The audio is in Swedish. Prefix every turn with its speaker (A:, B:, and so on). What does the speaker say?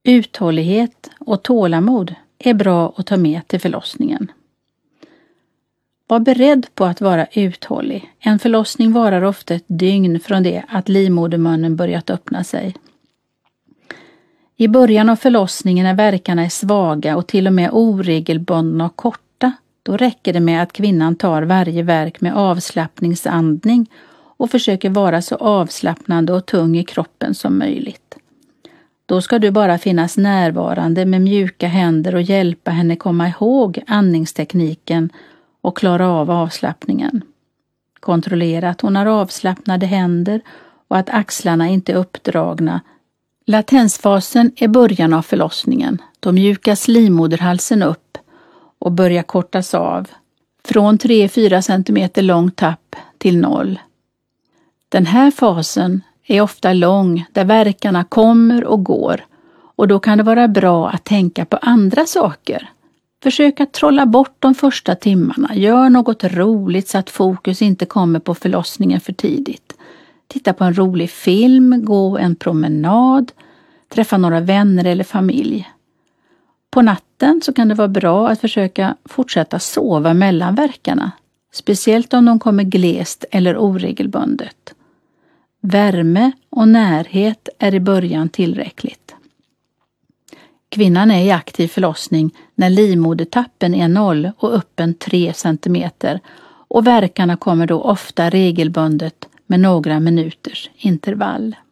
A: Uthållighet och tålamod är bra att ta med till förlossningen. Var beredd på att vara uthållig. En förlossning varar ofta ett dygn från det att livmodermunnen börjat öppna sig. I början av förlossningen när värkarna är svaga och till och med oregelbundna och korta, då räcker det med att kvinnan tar varje värk med avslappningsandning och försöker vara så avslappnande och tung i kroppen som möjligt. Då ska du bara finnas närvarande med mjuka händer och hjälpa henne komma ihåg andningstekniken och klara av avslappningen. Kontrollera att hon har avslappnade händer och att axlarna inte är uppdragna. Latensfasen är början av förlossningen. Då mjukas livmoderhalsen upp och börjar kortas av. Från 3-4 cm lång tapp till 0. Den här fasen är ofta lång där värkarna kommer och går och då kan det vara bra att tänka på andra saker. Försök att trolla bort de första timmarna. Gör något roligt så att fokus inte kommer på förlossningen för tidigt. Titta på en rolig film, gå en promenad, träffa några vänner eller familj. På natten så kan det vara bra att försöka fortsätta sova mellan värkarna, speciellt om de kommer glest eller oregelbundet. Värme och närhet är i början tillräckligt. Kvinnan är i aktiv förlossning när livmodertappen är 0 och öppen 3 cm och värkarna kommer då ofta regelbundet med några minuters intervall.